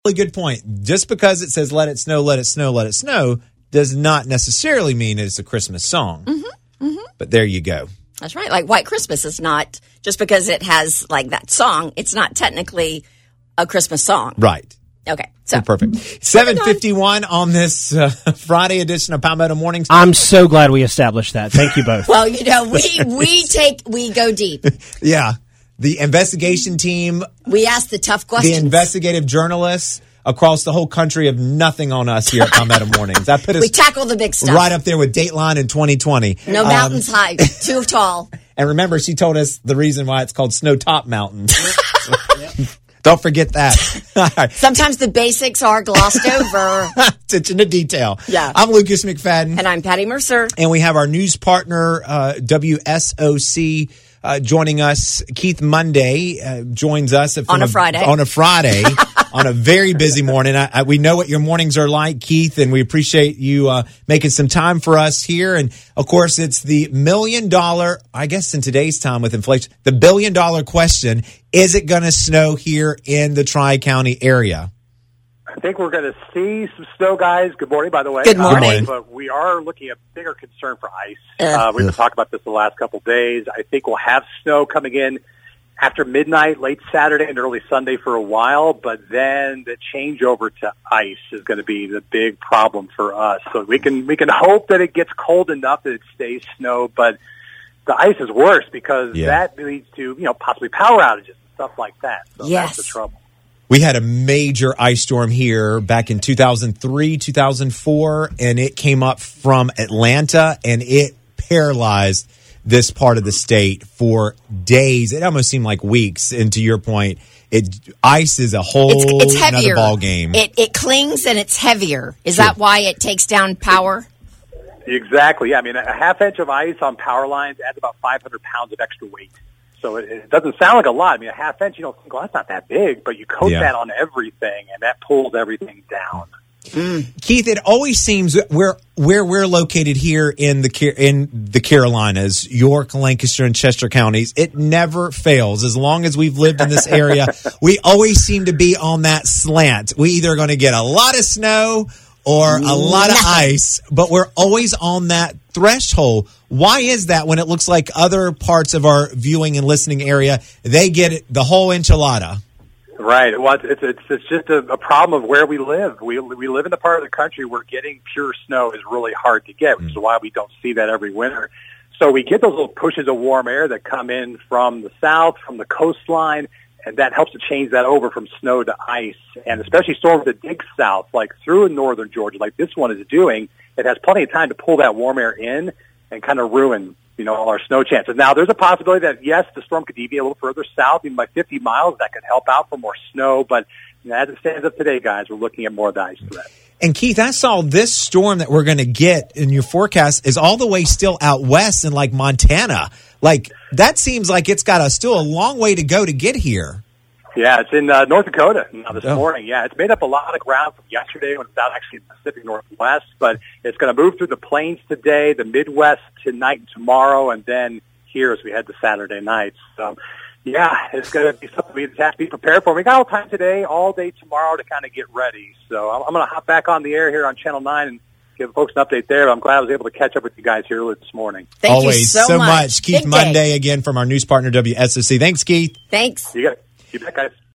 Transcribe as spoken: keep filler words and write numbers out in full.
Really good point. Just because it says let it snow, let it snow, let it snow does not necessarily mean it's a Christmas song. Mm-hmm, mm-hmm. But there you go. That's right. Like White Christmas is not, just because it has like that song, it's not technically a Christmas song. Right. Okay. So perfect. seven fifty-one on this uh, Friday edition of Palmetto Mornings. I'm so glad we established that. Thank you both. Well, you know, we, we take, we go deep. Yeah. The investigation team. We ask the tough questions. The investigative journalists across the whole country have nothing on us here at Palmetto Mornings. I put us we tackle the big stuff. Right up there with Dateline in twenty twenty. No mountains um, high, too tall. And remember, she told us the reason why it's called Snow Top Mountain. Don't forget that. Sometimes the basics are glossed over. Attention to detail. Yeah. I'm Lucas McFadden. And I'm Patty Mercer. And we have our news partner, uh, W S O C, uh, joining us. Keith Monday uh, joins us. On a, a Friday. On a Friday. On a very busy morning. I, I, we know what your mornings are like, Keith, and we appreciate you uh, making some time for us here. And, of course, it's the million dollar, I guess in today's time with inflation, the billion dollar question, is it going to snow here in the Tri-County area? I think we're going to see some snow, guys. Good morning, by the way. Good morning. Uh, but we are looking at bigger concern for ice. Uh, we've been talking about this the last couple of days. I think we'll have snow coming in after midnight, late Saturday and early Sunday for a while, but then the changeover to ice is going to be the big problem for us. So we can we can hope that it gets cold enough that it stays snow, but the ice is worse because yeah. that leads to, you know, possibly power outages and stuff like that. So yes. that's the trouble. We had a major ice storm here back in two thousand three, two thousand four, and it came up from Atlanta, and it paralyzed this part of the state for days. It almost seemed like weeks. And to your point, it ice is a whole it's, it's heavier. Another ball game. It, it clings and it's heavier. Is sure. that why it takes down power? Exactly. Yeah. I mean, a half inch of ice on power lines adds about five hundred pounds of extra weight. So it, it doesn't sound like a lot. I mean, a half inch, you don't think, well, that's not that big, but you coat yeah. that on everything, and that pulls everything down. Mm. Keith, it always seems where where we're located here in the in the Carolinas, York, Lancaster, and Chester counties, it never fails. As long as we've lived in this area, we always seem to be on that slant. We either are going to get a lot of snow or a lot of ice, but we're always on that threshold. Why is that when it looks like other parts of our viewing and listening area, they get it, the whole enchilada? Right. Well, it's it's it's just a, a problem of where we live. We we live in the part of the country where getting pure snow is really hard to get, which is why we don't see that every winter. So we get those little pushes of warm air that come in from the south, from the coastline, and that helps to change that over from snow to ice. And especially storms that dig south, like through northern Georgia, like this one is doing, it has plenty of time to pull that warm air in and kind of ruin, you know, all our snow chances. Now, there's a possibility that, yes, the storm could deviate a little further south, even by fifty miles. That could help out for more snow. But you know, as it stands up today, guys, we're looking at more of the ice threat. And, Keith, I saw this storm that we're going to get in your forecast is all the way still out west in, like, Montana. Like, that seems like it's got a, still a long way to go to get here. Yeah, it's in uh, North Dakota now this oh. morning. Yeah, it's made up a lot of ground from yesterday when it's out actually in the Pacific Northwest, but it's going to move through the plains today, the Midwest tonight and tomorrow, and then here as we head to Saturday night. So, yeah, it's going to be something we have to be prepared for. We got all time today, all day tomorrow to kind of get ready. So I'm going to hop back on the air here on Channel nine and give folks an update there. I'm glad I was able to catch up with you guys here this morning. Thank Always you so, so much. much. Keith Big Monday day. again from our news partner, W S O C. Thanks, Keith. Thanks. You got it. You bet, guys.